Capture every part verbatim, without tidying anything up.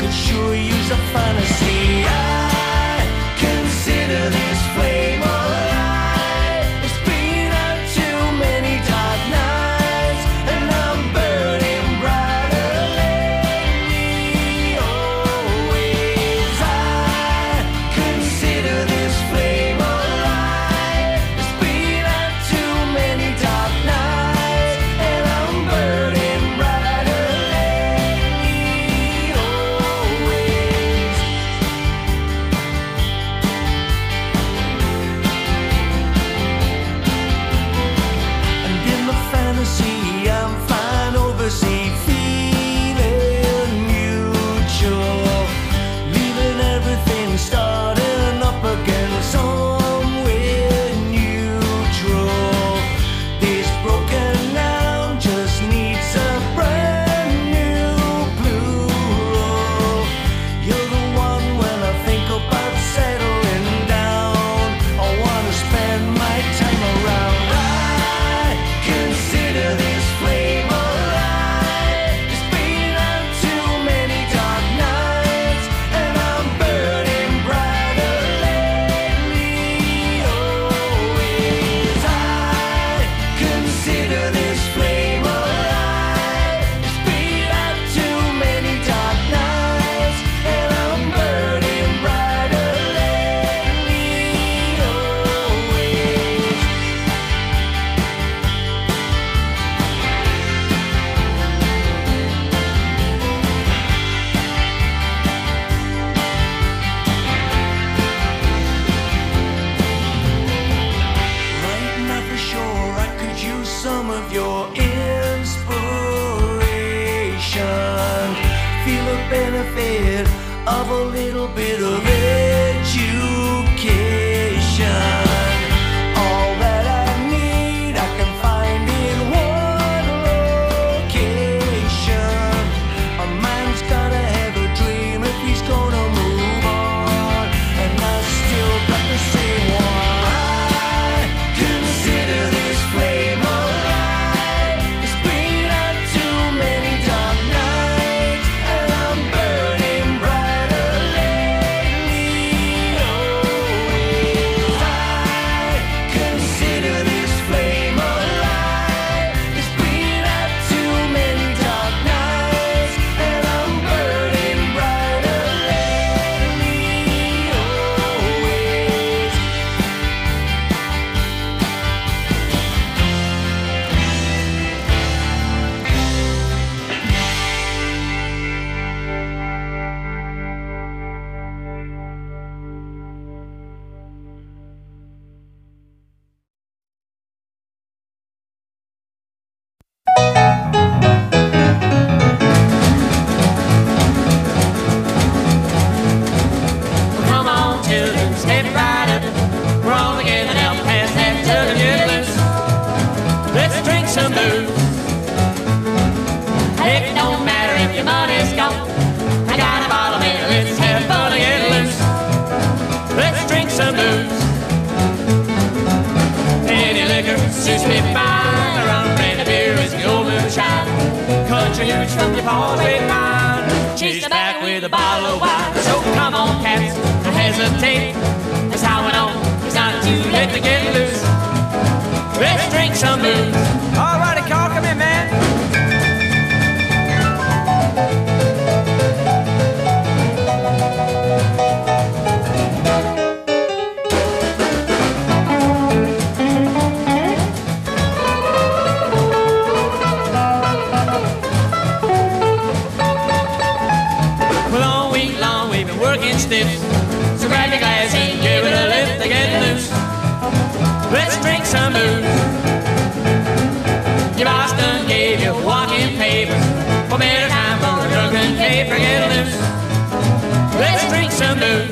could sure use a fantasy. I consider this flame alive. It's been out too many dark nights, and I'm burning brighter lately. Always I consider this flame alive. It's been out too many dark nights, and I'm burning brighter lately. Always. And in the fantasy, I'm flying overseas, feeling mutual, leaving everything, starting up again somewhere neutral. This broken down just needs a brand new plural. You're the one when I think about settling down. I wanna spend my time around. I consider this flame alive. It's been out too many dark nights, and I'm burning brighter lately. Always I consider this flame alive. It's been out too many dark nights, and I'm burning brighter lately. Always. Right now for sure I could use some of your inspiration. Feel the benefit of a little bit of education. All that I need I can find in one location. A man's gotta have a dream if he's gonna move on, and I still got the same one. I consider this flame alive. It's been out too many dark nights, and I'm burning brighter lately. Always I consider this flame alive. It's been out too many dark nights, and I'm burning brighter lately. Always. Come on, children, step right up. We're all together now, pass that jug and get loose. Let's drink some booze. Heck, it don't matter if your money's gone. I got a bottle here, let's have fun and get loose. Let's drink some booze. Any liquor suits me fine. Rum, brandy, beer, whiskey, old moonshine. Country hooch from your paws, red pine. Chase back with a bottle of wine. So come on, cats, don't hesitate. That's how it on. It's not too late to get loose. Let's drink some booze. All righty, Carl, come in, man. Well, all week long we've been working stiff. So grab your glass and give it a lift to get loose. Let's drink some booze. Your boss done gave you walking papers. For better time for a drunken caper, get loose. Let's drink some booze.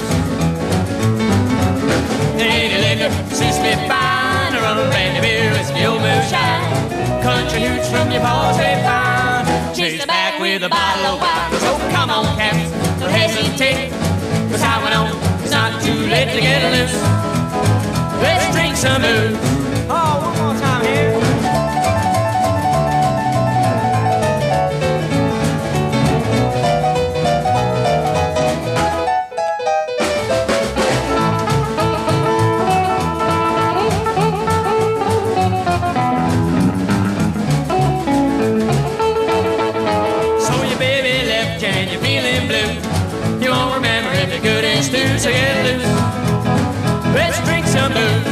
Any liquor suits me fine. A rum, brandy, beer, whiskey, old moonshine. Country hooch from your paws, red pine. Chase it back with a bottle of wine. So come on, cats, don't hesitate. That's how it on. It's not too late to get loose. Let's drink some booze. Oh, one more time here. feeling blue. You won't remember if you're good and stew, so get loose. Let's drink some booze.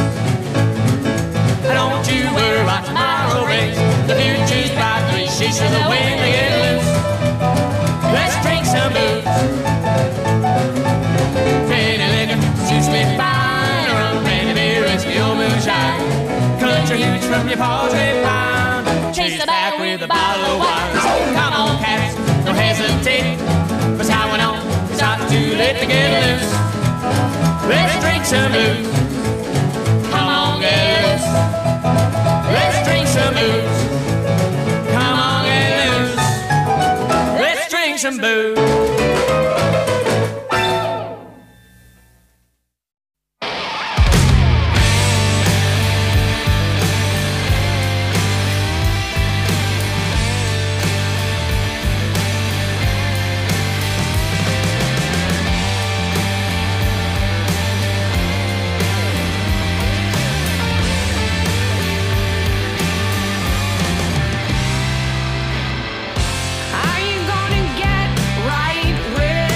Don't you worry about tomorrow brings. The future's bright, three sheets to the wind to get loose. Let's drink some booze. Pretty liquor suits me fine. Rum, brandy, beer, whiskey, old moonshine. Country hooch from your paltry pound. Chase it back with a bottle of wine. So come on, cats, don't hesitate. Cause how went on, it's not too late to get loose. Let's drink some booze. Come on, get loose. Let's drink some booze. Come on, get loose. Let's drink some booze. Are you gonna get right with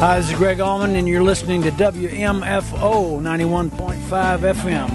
Hi, this is Greg Allman, and you're listening to W M F O ninety-one point five F M.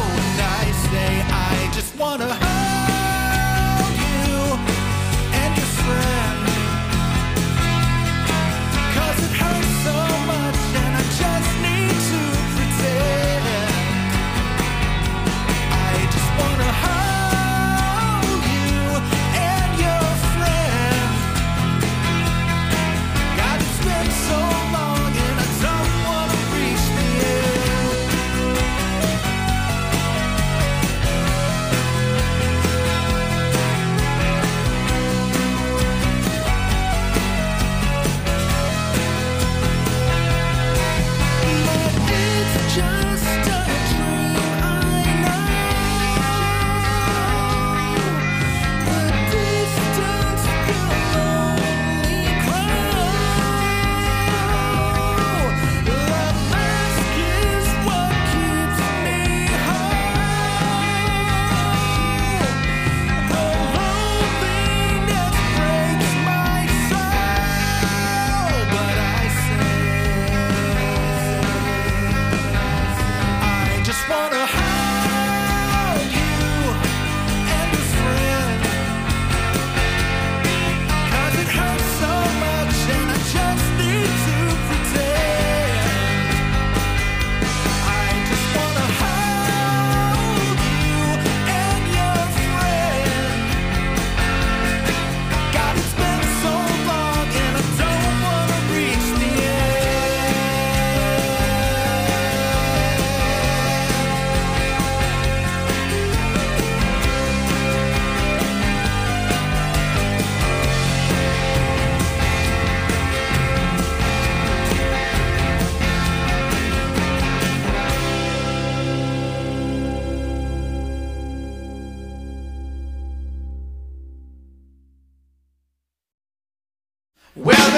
wanna hold you and your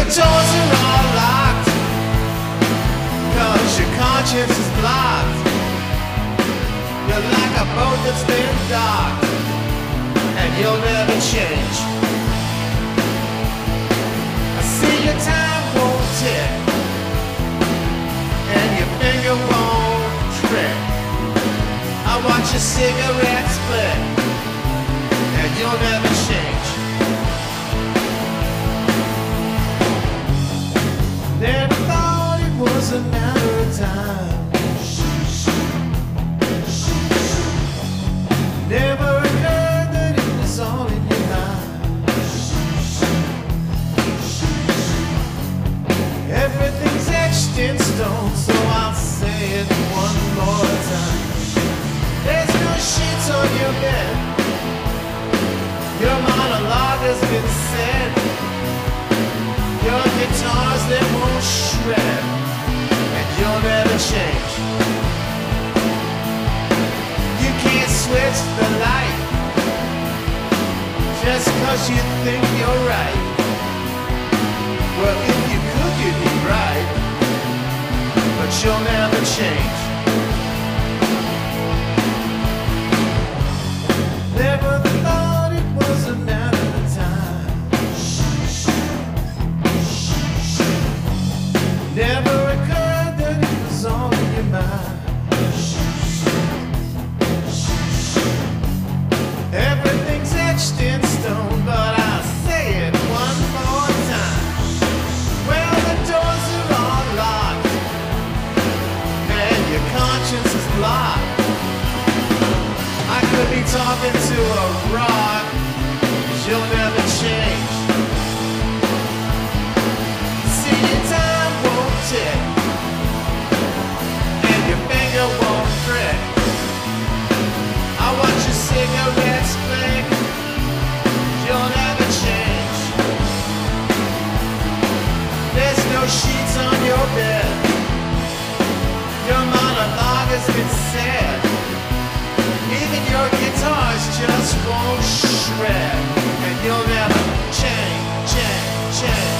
the doors are all locked, 'cause your conscience is blocked. You're like a boat that's been docked, and you'll never change. I see your time won't tick, and your finger won't trick. I watch your cigarette split, and you'll never change. Never thought it was a matter of time. Never occurred that it was all in your mind. Everything's etched in stone, so I'll say it one more time. There's no sheets on your bed. Your monologue has been said. Your guitars, they won't shred, and you'll never change. You can't switch the light just 'cause you think you're right. Well, if you could, you'd be right, but you'll never change. Never thought it was a matter of time. Never occurred that it was all in your mind. Everything's etched in stone, but I'll say it one more time. Well, the doors are all locked, and your conscience is blocked. I could be talking to a rock, 'cause you'll never change. See, your time won't tick, and your finger won't prick. I watch your cigarettes blink, you'll never change. There's no sheets on your bed. Your monologue has been said. Even your guitars just won't shred, and you'll never change, change, change.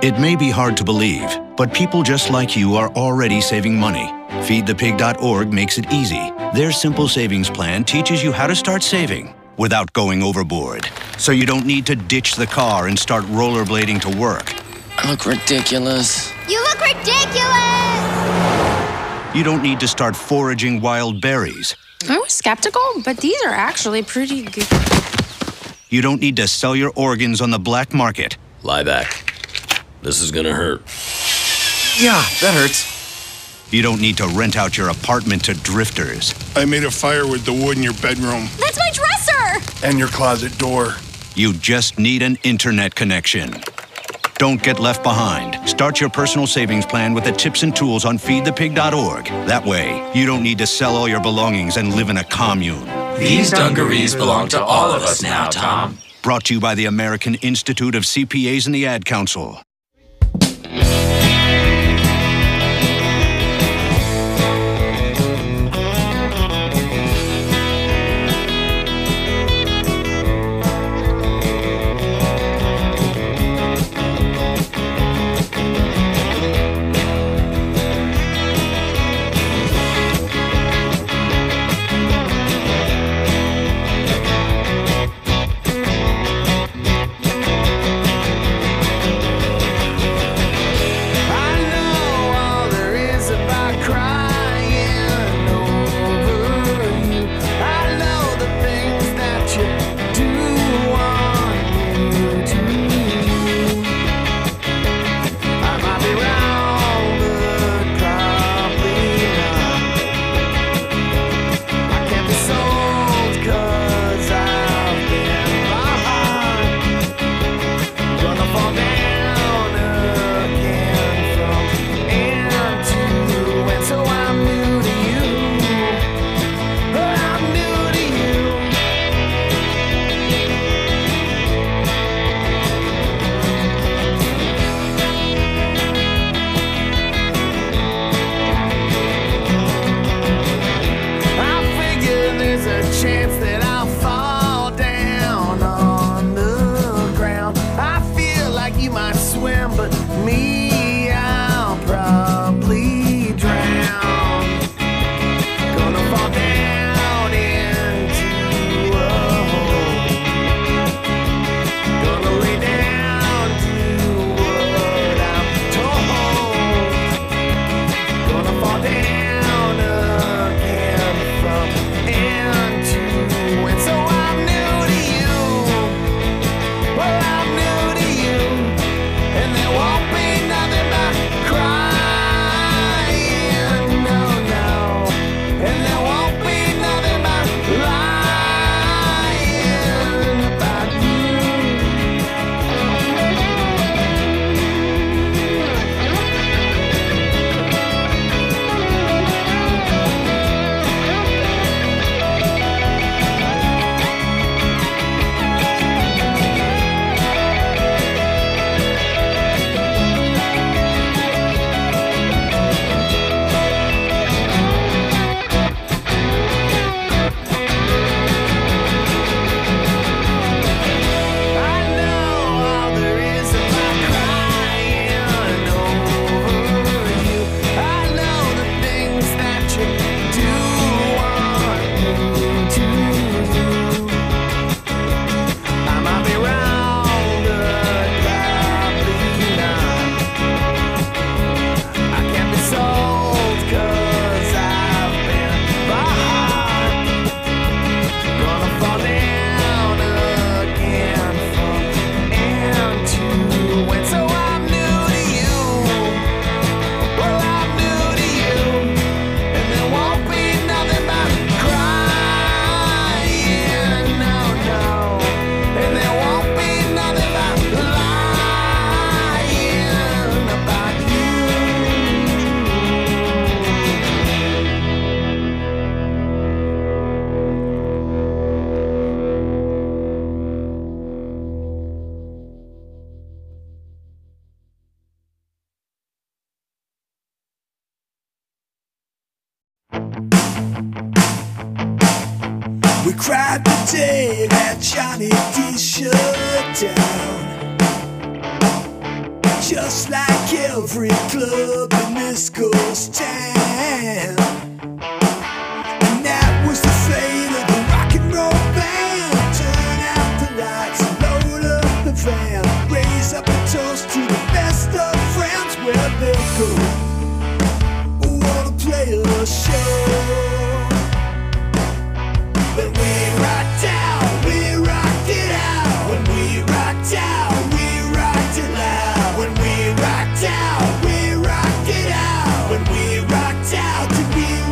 It may be hard to believe, but people just like you are already saving money. feed the pig dot org makes it easy. Their simple savings plan teaches you how to start saving without going overboard. So you don't need to ditch the car and start rollerblading to work. I look ridiculous. You look ridiculous! You don't need to start foraging wild berries. I was skeptical, but these are actually pretty good. You don't need to sell your organs on the black market. Lie back. This is gonna hurt. Yeah, that hurts. You don't need to rent out your apartment to drifters. I made a fire with the wood in your bedroom. That's my dresser! And your closet door. You just need an internet connection. Don't get left behind. Start your personal savings plan with the tips and tools on feed the pig dot org. That way, you don't need to sell all your belongings and live in a commune. These dungarees belong to all of us now, Tom. Brought to you by the American Institute of C P As and the Ad Council. We cried the day that Johnny D shut down. just like every club in this ghost town. And that was the fate of the rock and roll band. Turn out the lights and load up the van. Raise up a toast to the best of friends. Where they go, wanna play a show. But we rocked out, we rocked it out. When we rocked out, we rocked it loud. When we rocked out, we rocked it out. When we rocked out, did we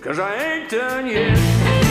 'cause I ain't done yet.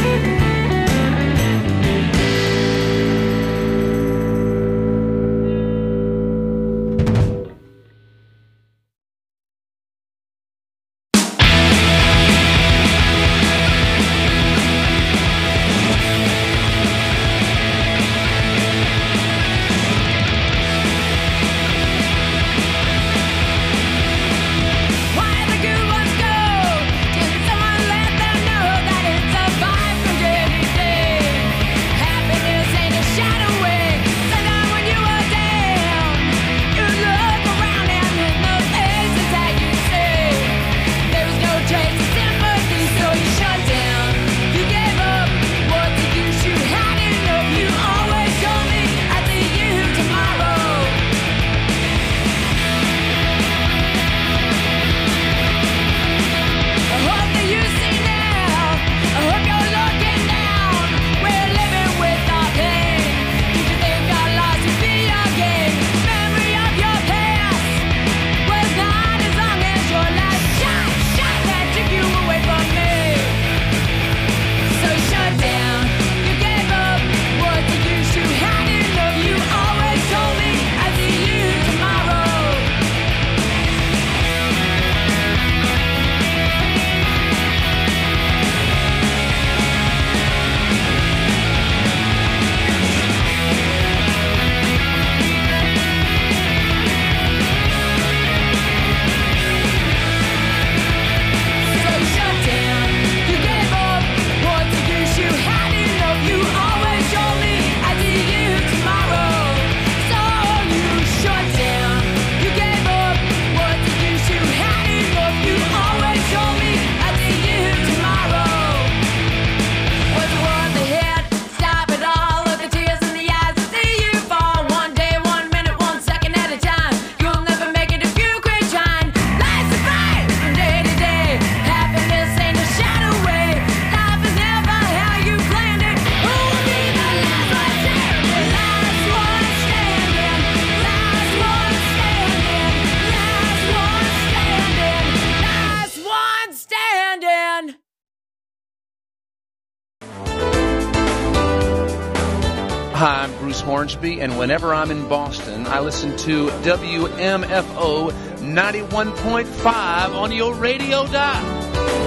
Hi, I'm Bruce Hornsby, and whenever I'm in Boston, I listen to W M F O ninety-one point five on your radio dial.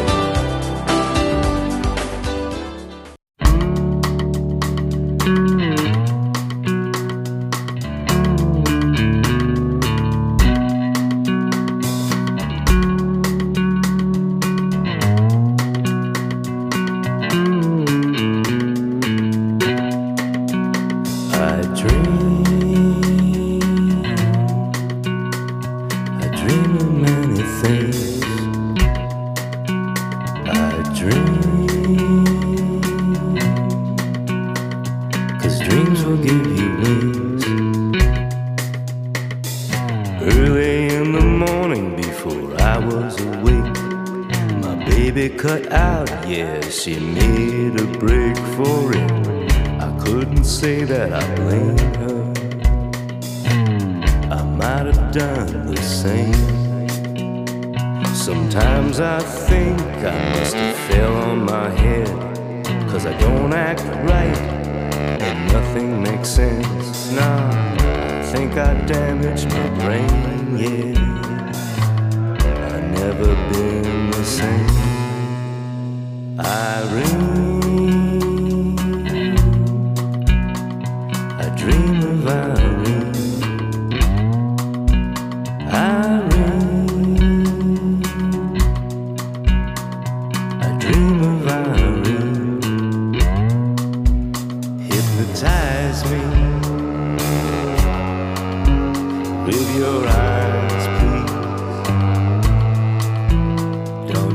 She made a break for it. I couldn't say that I blame her. I might have done the same. Sometimes I think I must have fell on my head, 'cause I don't act right and nothing makes sense. Nah, I think I damaged my brain, yeah. I've never been the same. Irene, I dream of Irene. Irene, I dream of Irene. Hypnotize me with your eyes, please. Don't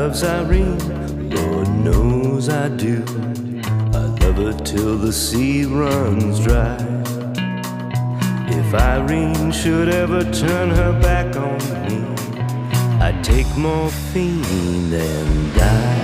loves Irene, Lord knows I do. I love her till the sea runs dry. If Irene should ever turn her back on me, I'd take morphine and die.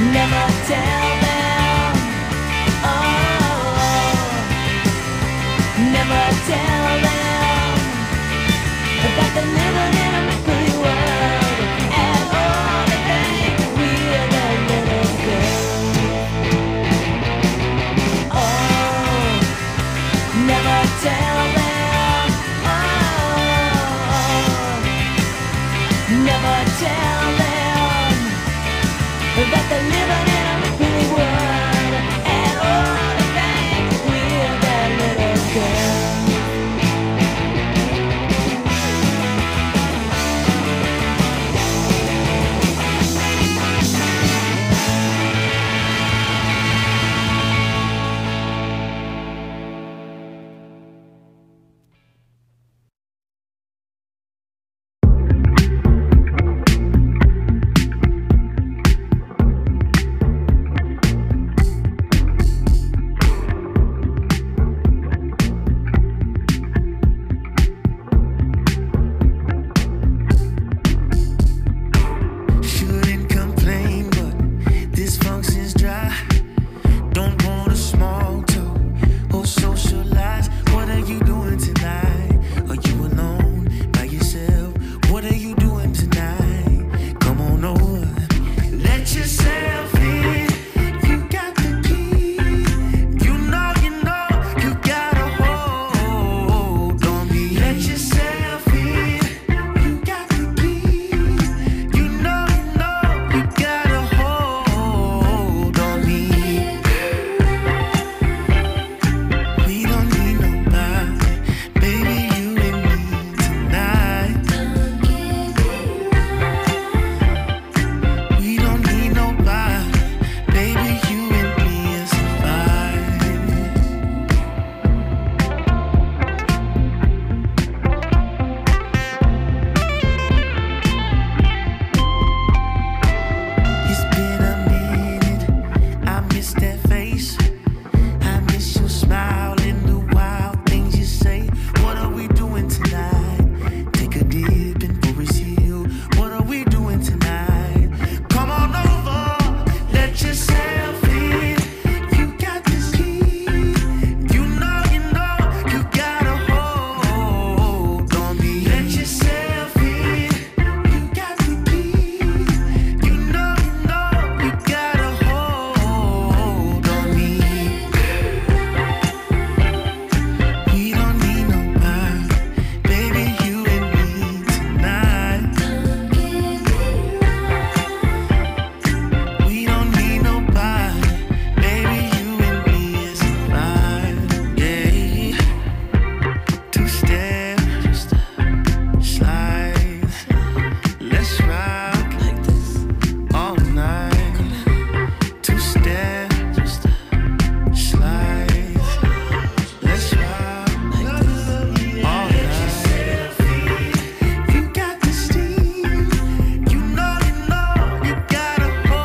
Never tell them, oh, never tell them that they're living in a make-believe world, and all they think we're their little girl. Oh, never tell them, oh, never tell them that they're living in a make-believe world, and all they think we're their little girl. Shouldn't complain, but this function's dry. Don't want a small talk or socialize. What are you doing tonight? Are you alone by yourself? What are you doing tonight? Come on over, let yourself in. You got the key. You know, you know, you got a hold on me. Let yourself in. You got the key. You know, you know, you got a hold on me. We don't need nobody, baby, you and me tonight. We don't need nobody, baby, you and me is fine. It's been a